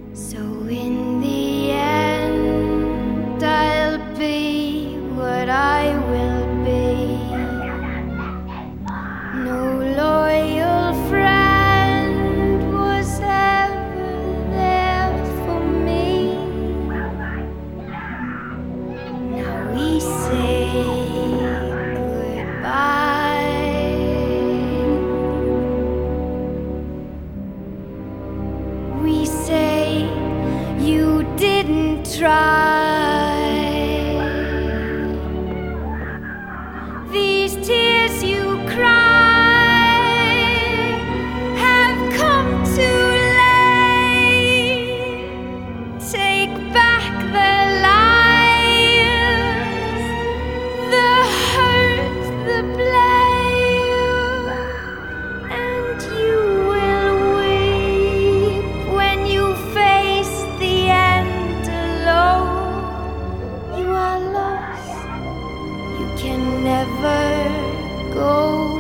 So in the end, I'll be what I will be. No loyal friend was ever there for me. Now we say goodbye. We say you didn't try. These tears you cry have come too late. Take back the lies, the hurt, the blame, and you will weep when you face the end alone. You are lost, you can never go